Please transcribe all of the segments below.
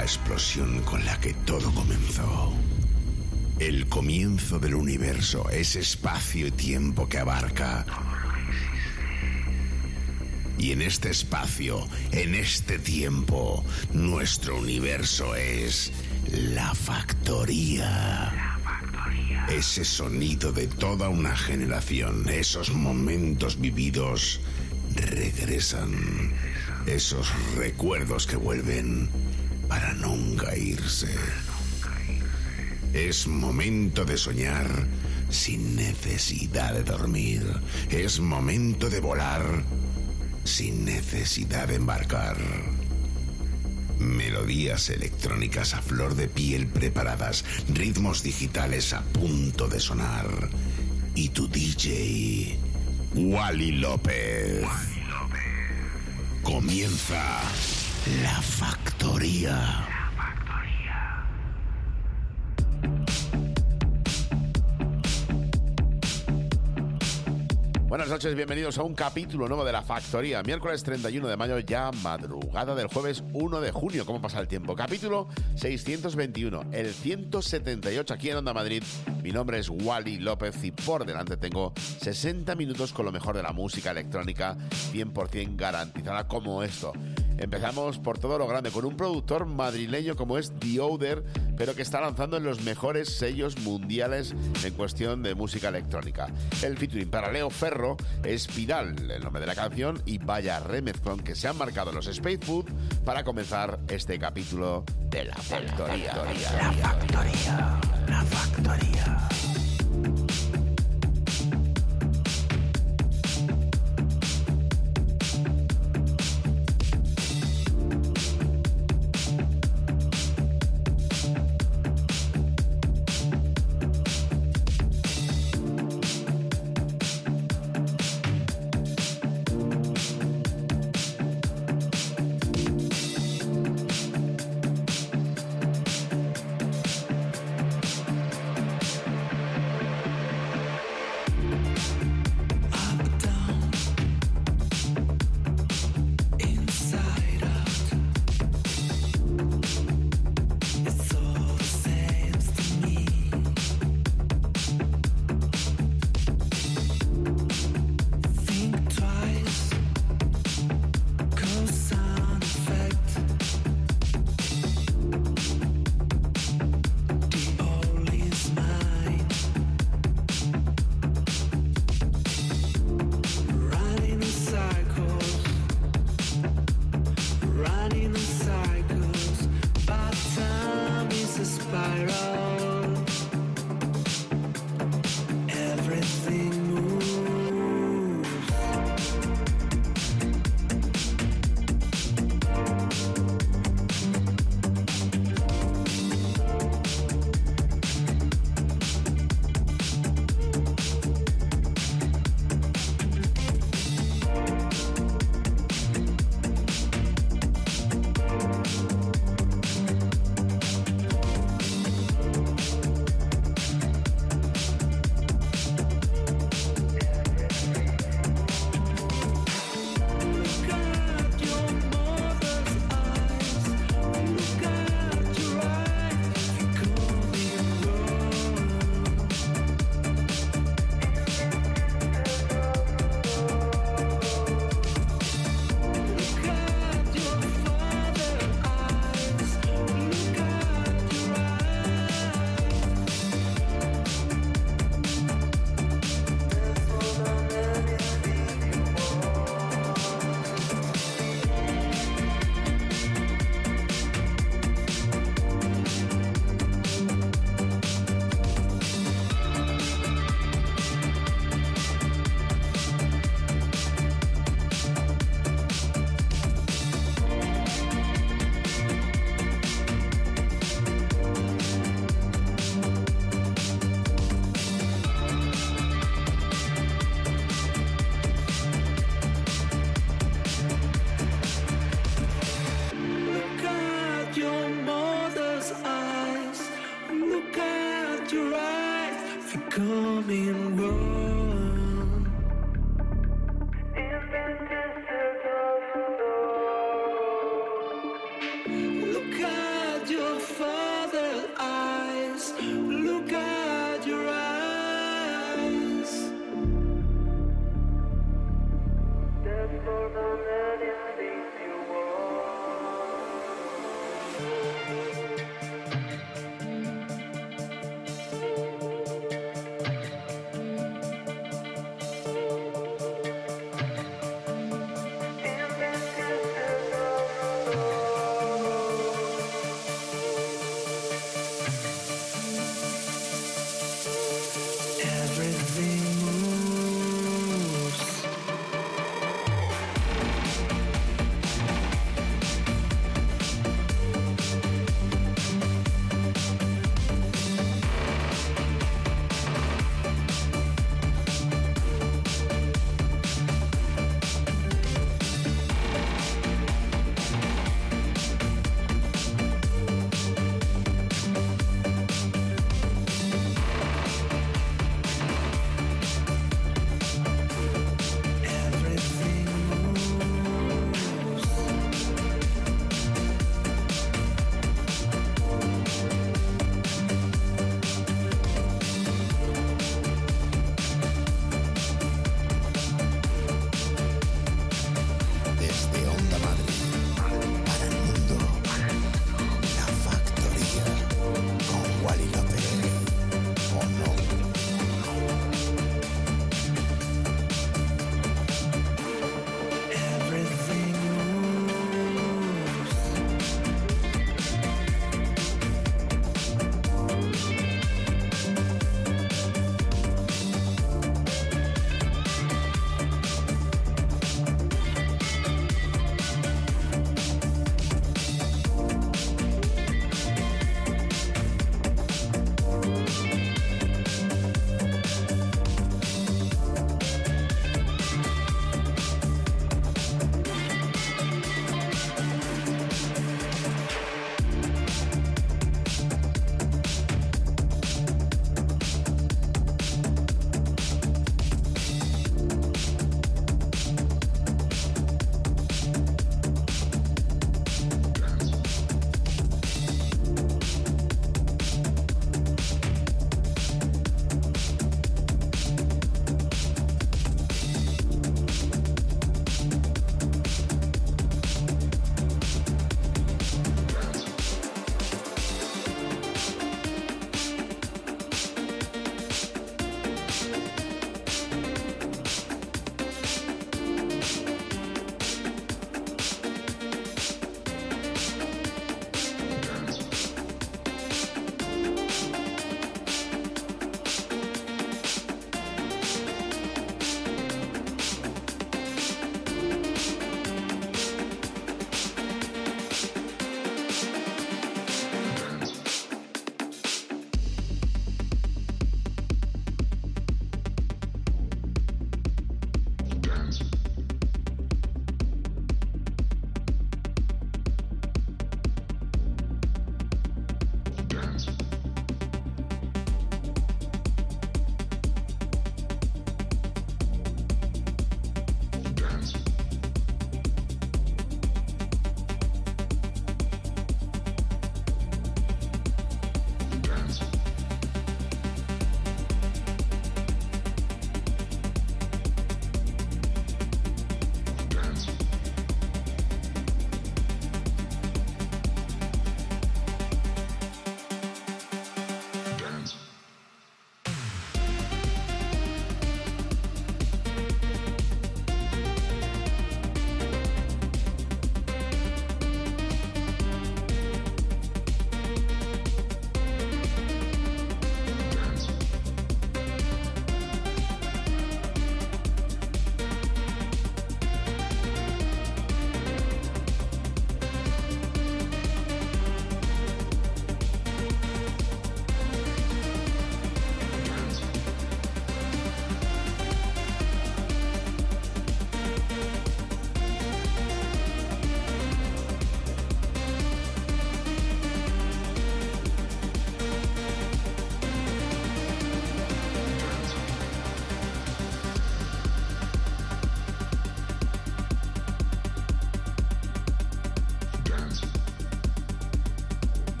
la explosión con la que todo comenzó. El comienzo del universo es espacio y tiempo que abarca. Y en este espacio, en este tiempo, nuestro universo es la factoría. Ese sonido de toda una generación, esos momentos vividos regresan. Esos recuerdos que vuelven para nunca irse. Es momento de soñar sin necesidad de dormir. Es momento de volar sin necesidad de embarcar. Melodías electrónicas a flor de piel preparadas, ritmos digitales a punto de sonar. Y tu DJ, Wally López. Comienza La Factoría. Buenas noches, bienvenidos a un capítulo nuevo de La Factoría. Miércoles 31 de mayo, ya madrugada del jueves 1 de junio. ¿Cómo pasa el tiempo? Capítulo 621, el 178 aquí en Onda Madrid. Mi nombre es Wally López y por delante tengo 60 minutos con lo mejor de la música electrónica 100% garantizada como esto. Empezamos por todo lo grande, con un productor madrileño como es The Other, pero que está lanzando en los mejores sellos mundiales en cuestión de música electrónica. El featuring para Leo Ferro es Piral, el nombre de la canción, y vaya remezclón que se han marcado los Space Food para comenzar este capítulo de La Factoría. La Factoría. La Factoría.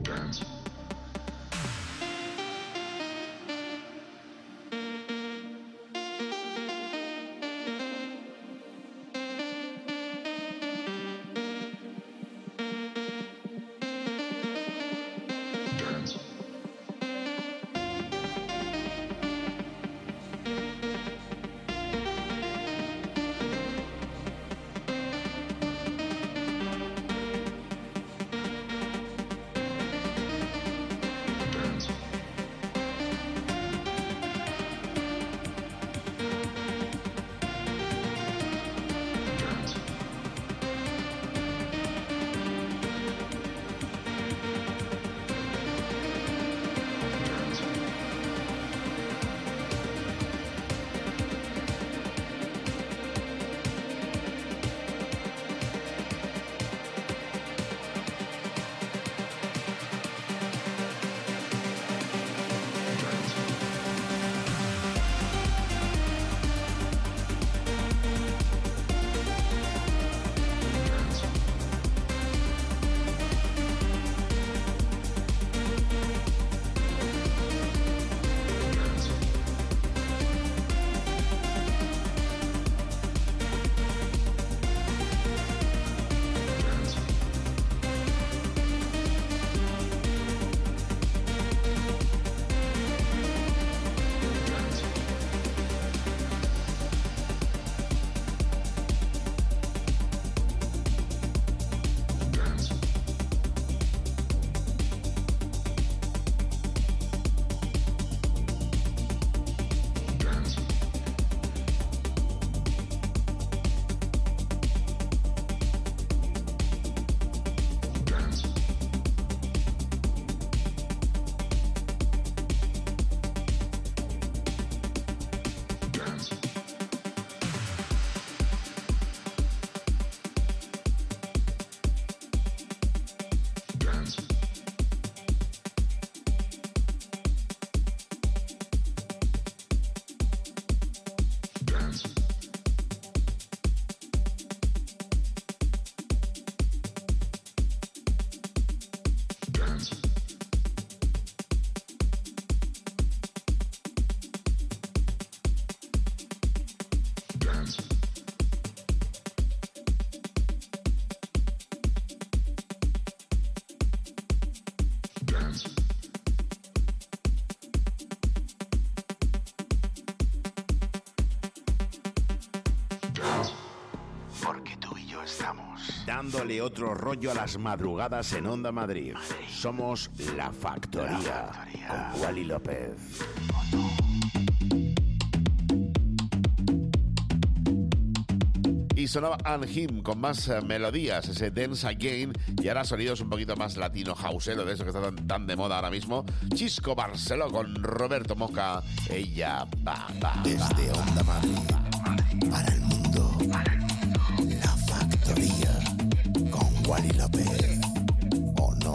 Dándole otro rollo a las madrugadas en Onda Madrid. Somos La Factoría, con Wally López. Y sonaba Anhim con más melodías, ese Dance Again, y ahora sonidos un poquito más latino houseero, de eso que está tan de moda ahora mismo. Chisco Barceló con Roberto Moca, ella va. Desde Onda Madrid, para el mundo, La Factoría, con Wally López, ¿o no?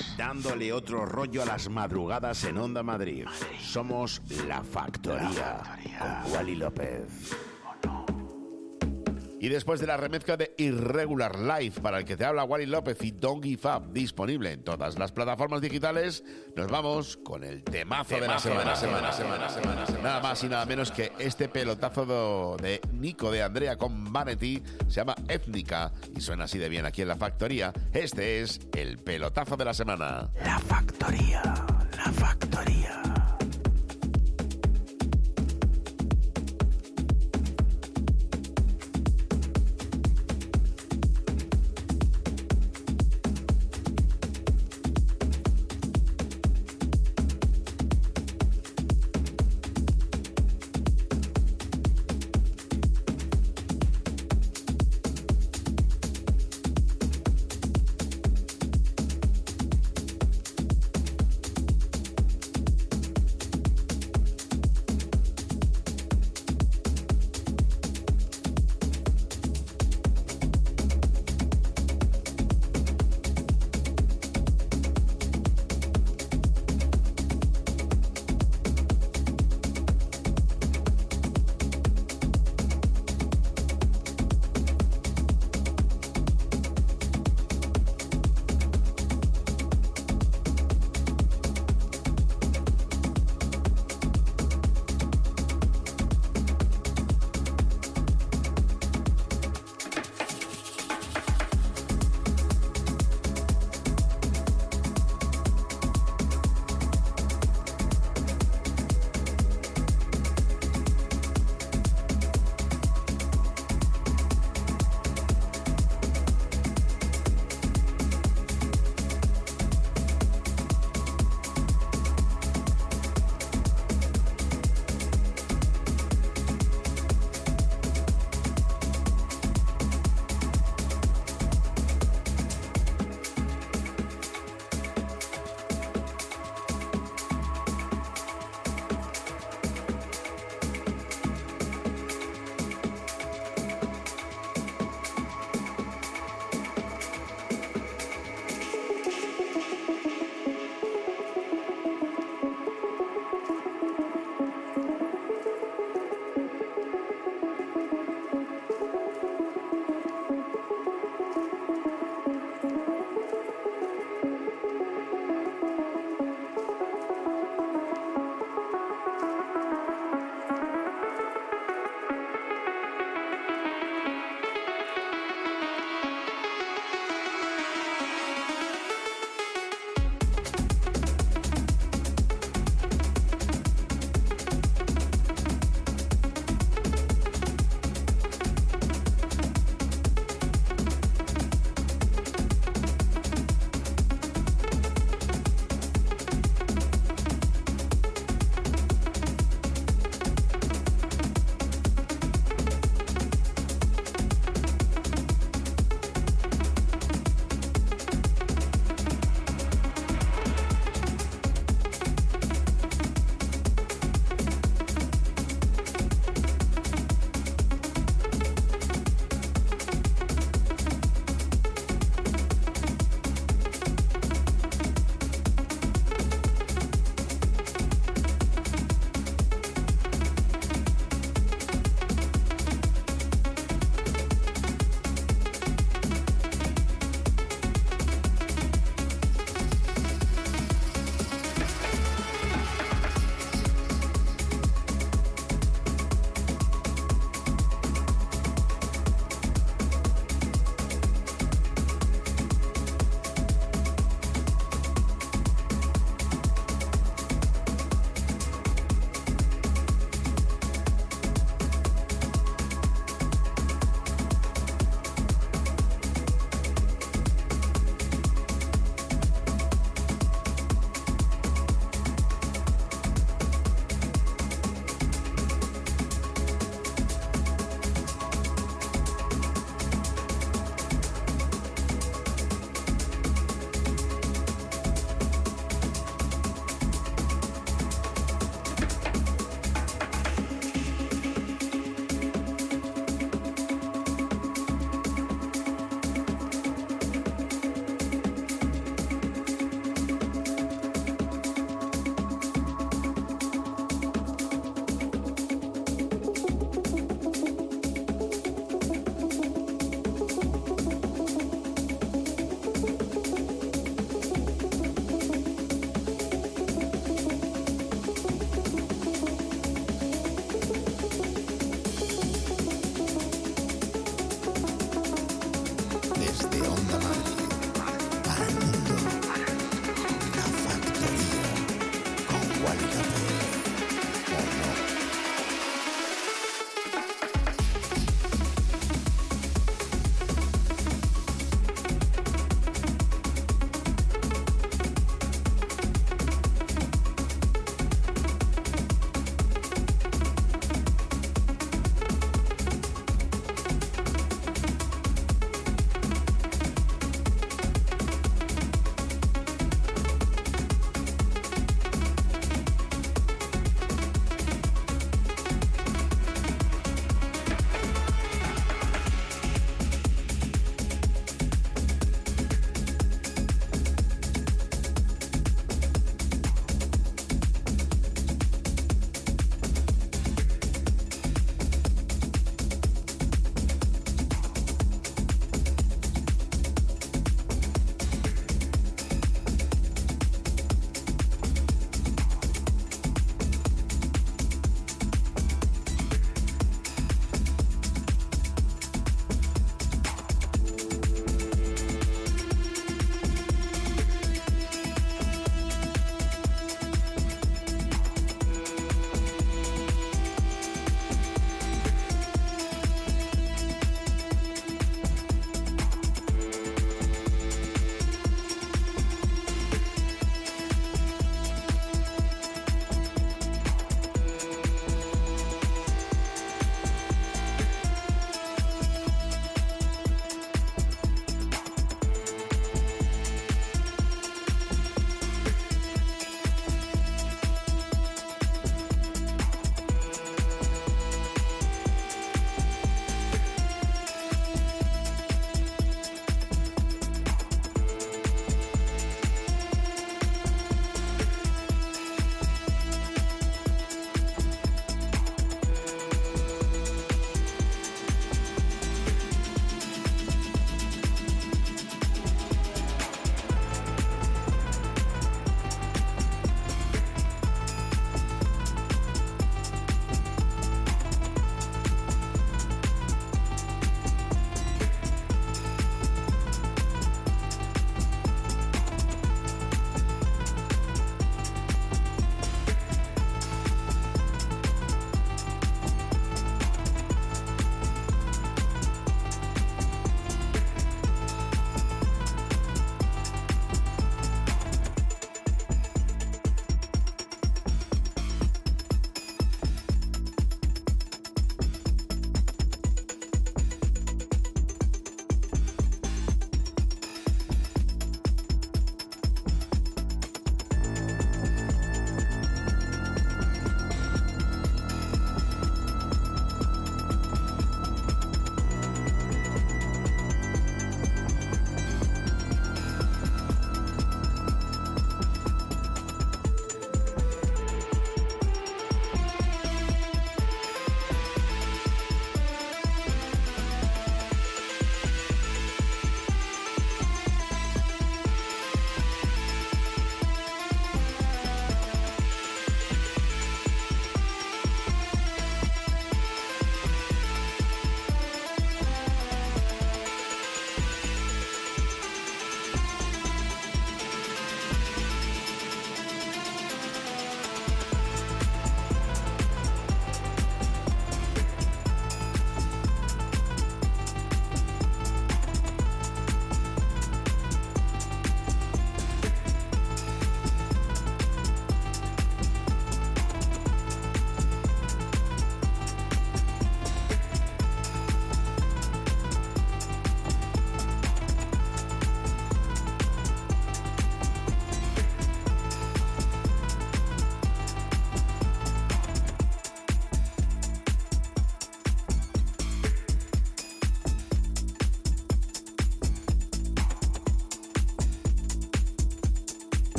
dándole otro rollo a las madrugadas en Onda Madrid. Somos La Factoría, con Wally López. Y después de la remezcla de Irregular Life, para el que te habla Wally López y Don't Give Up, disponible en todas las plataformas digitales, nos vamos con el temazo de la semana. Nada más y nada menos que este pelotazo de Nico de Andrea con Vanity, se llama Étnica y suena así de bien aquí en La Factoría. Este es el pelotazo de la semana. La Factoría, La Factoría.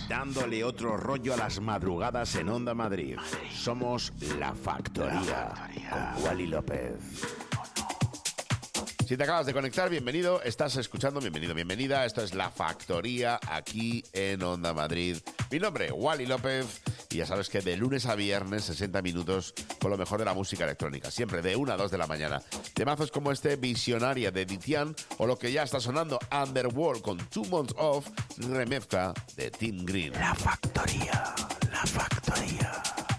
dándole otro rollo a las madrugadas en Onda Madrid. Somos La Factoría, con Wally López. Si te acabas de conectar, bienvenido. Estás escuchando, bienvenida. Esto es La Factoría, aquí en Onda Madrid. Mi nombre, Wally López. Y ya sabes que de lunes a viernes, 60 minutos con lo mejor de la música electrónica. Siempre de 1 a 2 de la mañana. Temazos como este, Visionaria de Ditian, o lo que ya está sonando, Underworld con 2 Months Off, remezcla de Tim Green. La Factoría, La Factoría.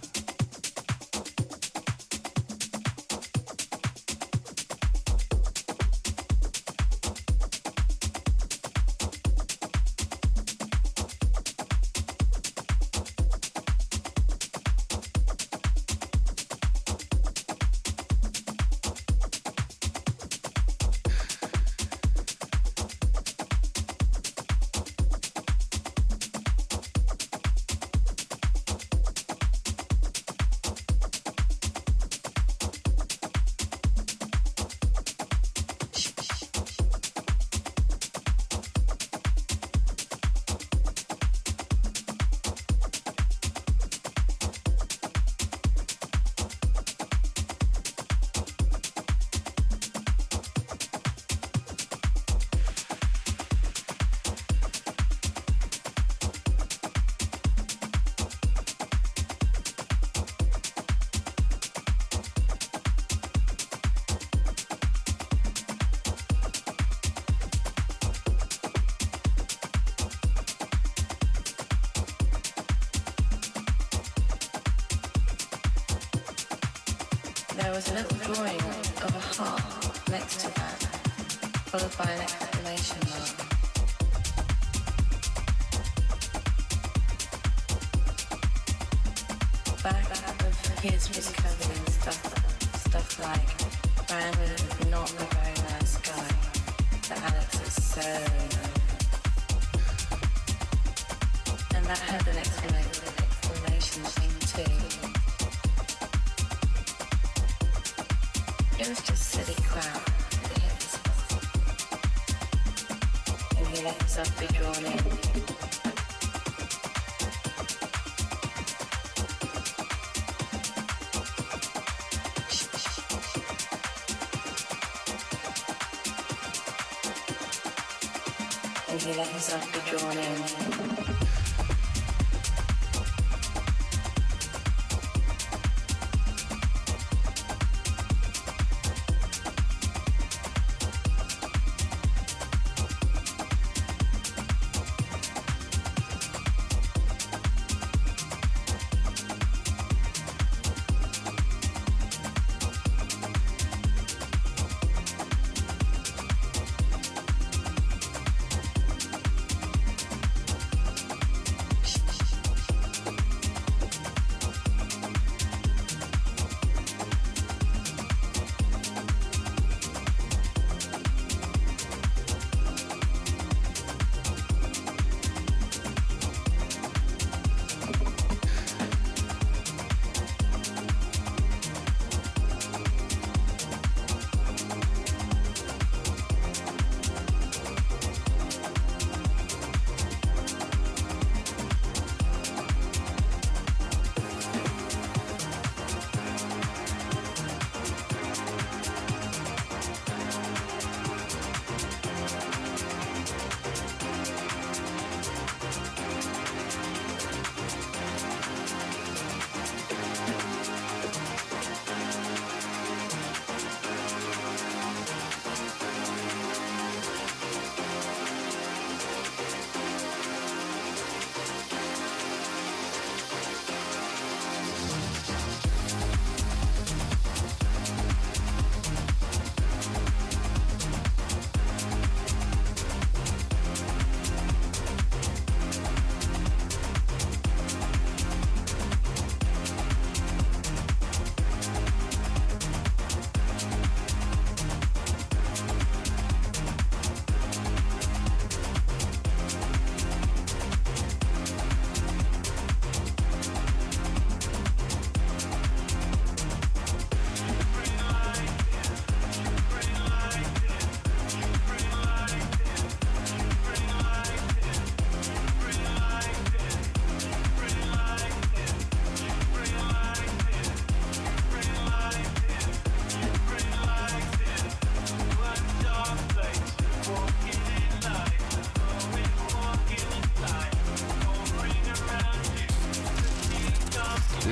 There was a little drawing of a heart next to that, followed by an exclamation mark. Back of his was covered in stuff like, Brandon is not a very nice guy, but Alex is so nice. And that had an exclamation thing too. It was just silly crap. And he let himself be drawn in. And he let himself be drawn in.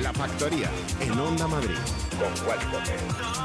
La Factoría, en Onda Madrid. con Wally López.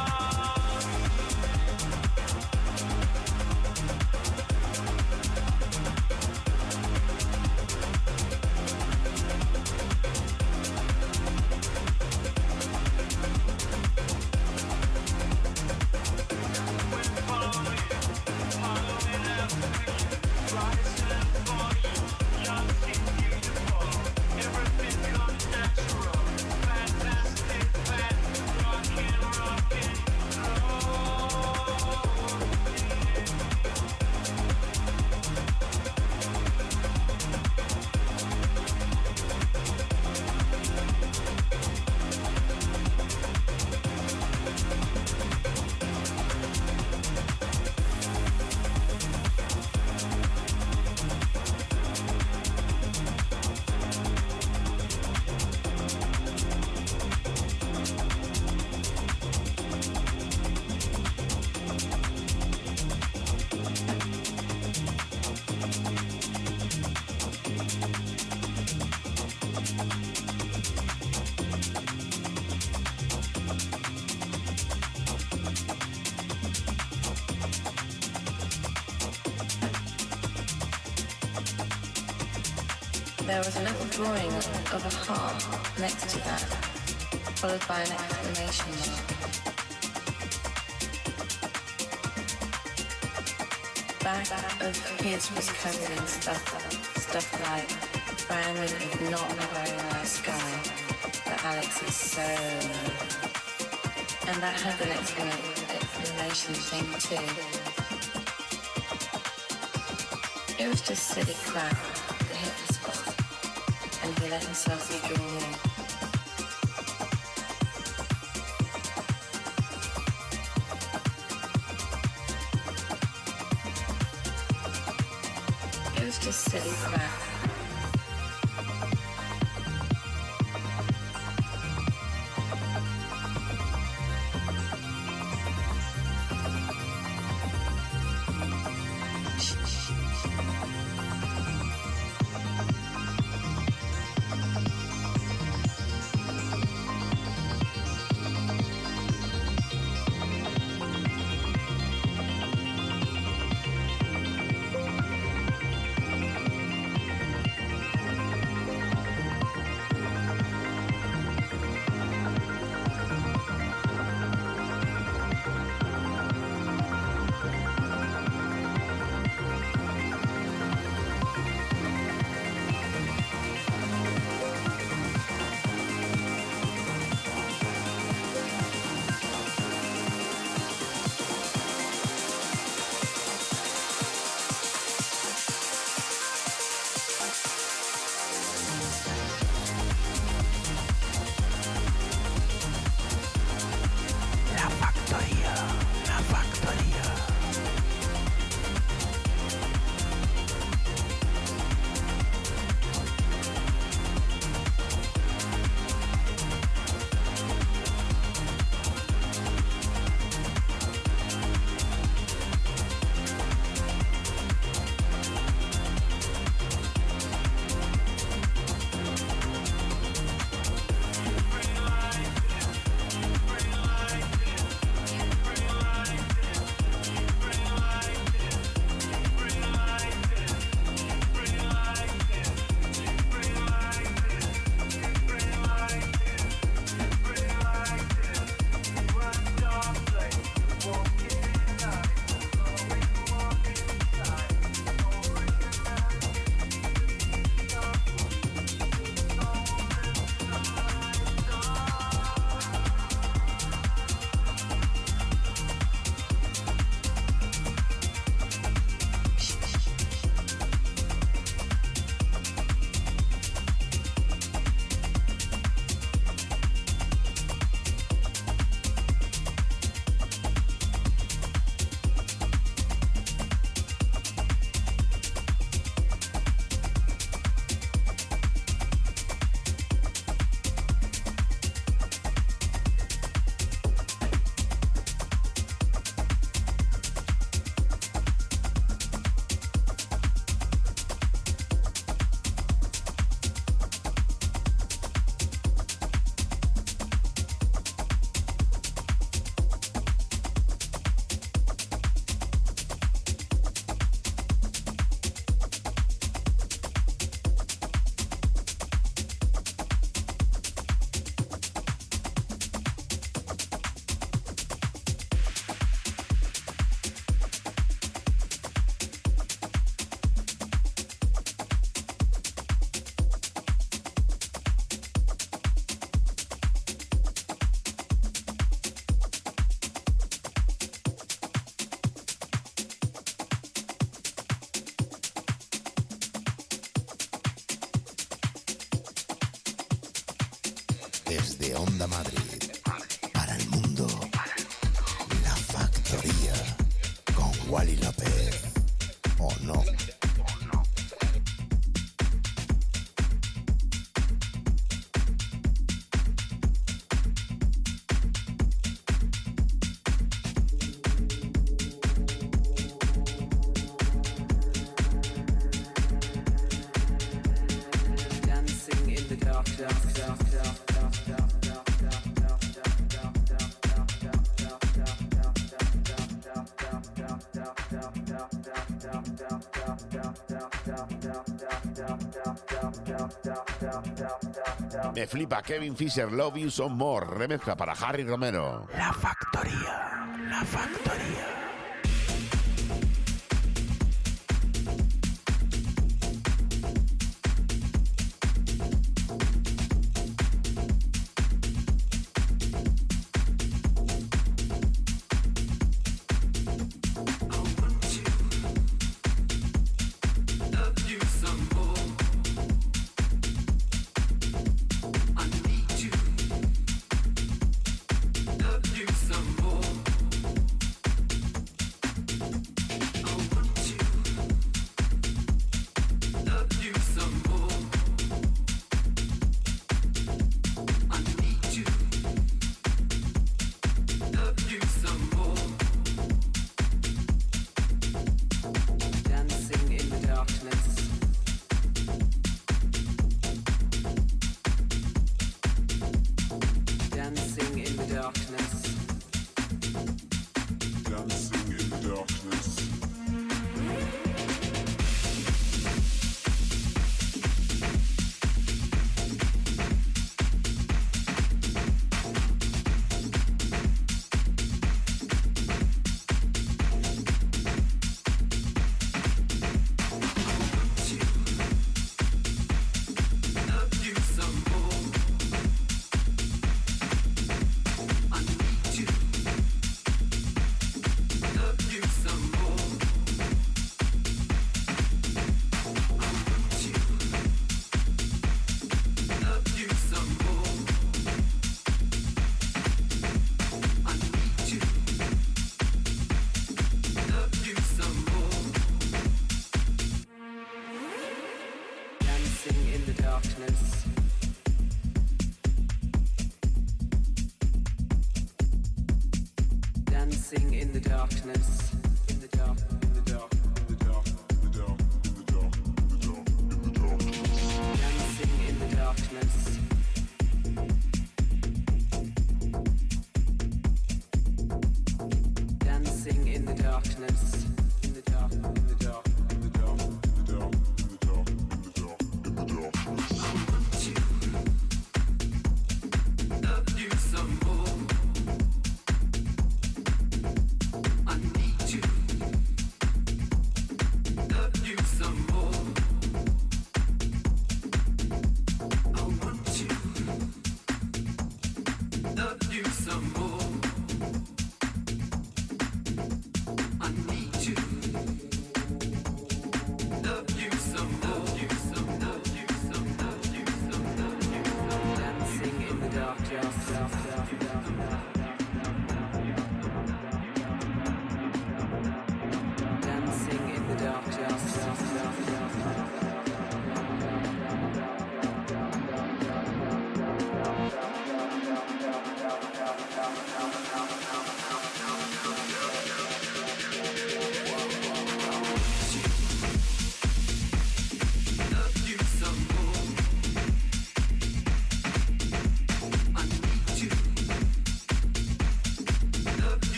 There was a little drawing of a heart next to that, followed by an exclamation mark. Back of his was covered in stuff like Brandon is not a very nice guy, but Alex is so. And that had an exclamation thing too. It was just silly crap that hit the spot, and he let himself be drawn in. It was just silly crap. Desde Onda Madrid, para el mundo, La Factoría, con Wally López, ¿o no? Me flipa Kevin Fisher, Love You Some More, remezcla para Harry Romero. La Factoría, La Factoría.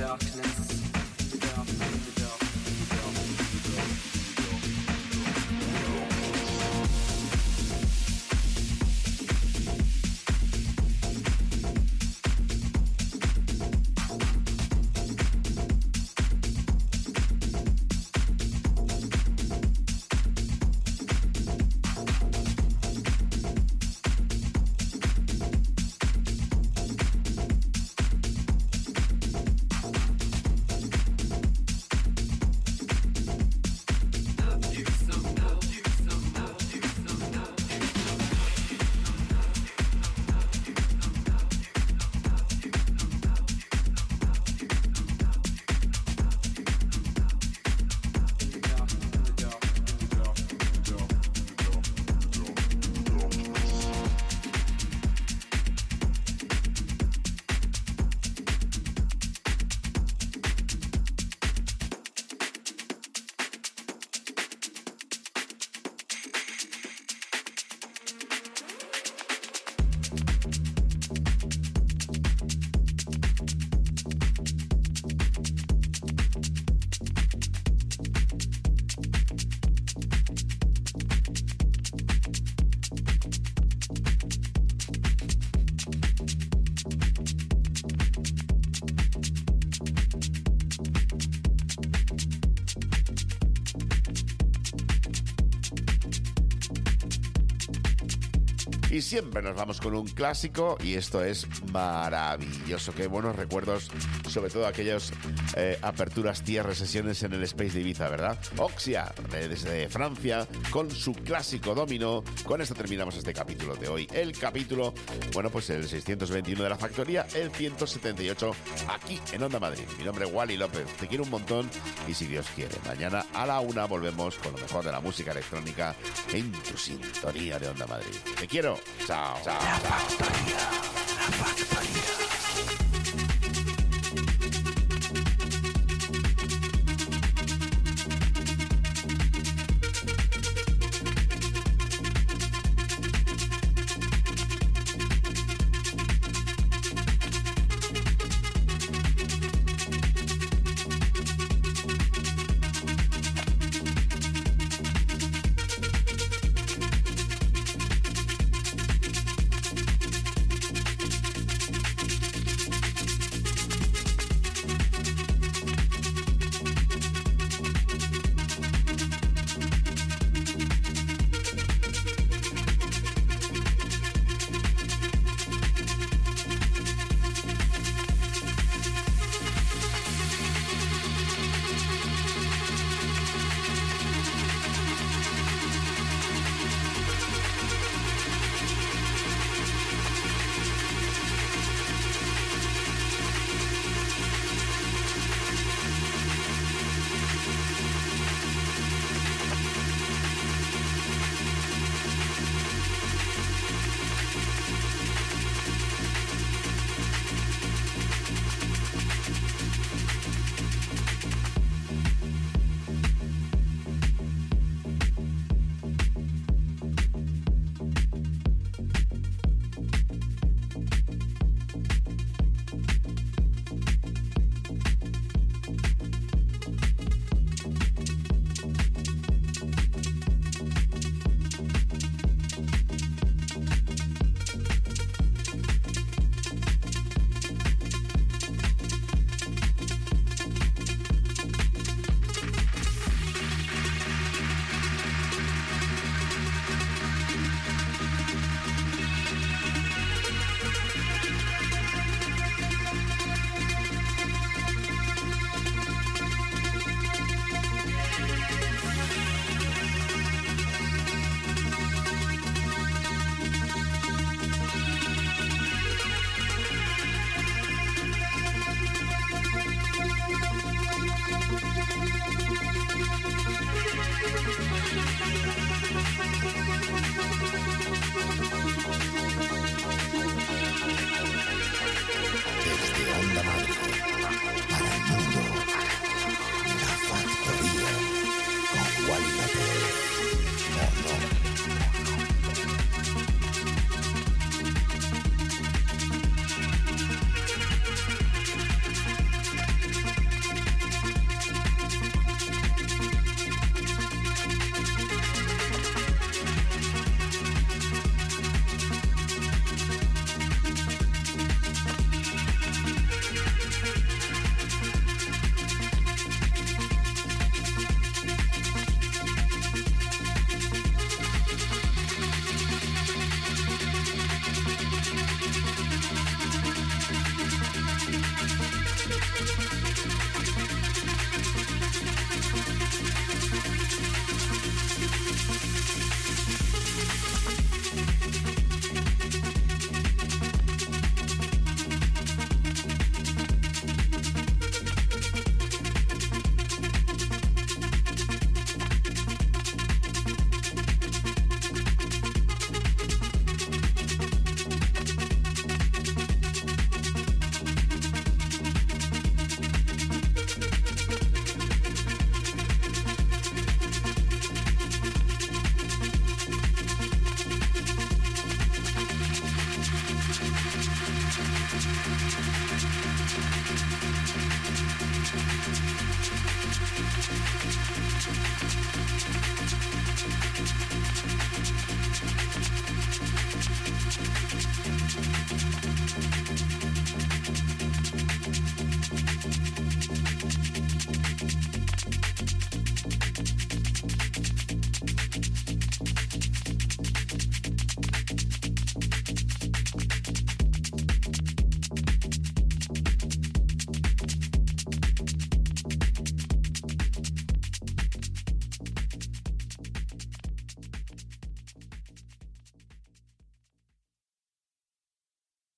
Y siempre nos vamos con un clásico y esto es maravilloso. Qué buenos recuerdos, sobre todo aquellas aperturas tierra sesiones en el Space de Ibiza, ¿verdad? Oxia, desde Francia, con su clásico Domino. Con esto terminamos este capítulo de hoy. El capítulo, bueno, pues el 621 de la factoría, el 178 aquí en Onda Madrid. Mi nombre es Wally López, te quiero un montón y si Dios quiere, mañana a la 1 volvemos con lo mejor de la música electrónica en tu sintonía de Onda Madrid. Te quiero. Chao. Chao. La factoría.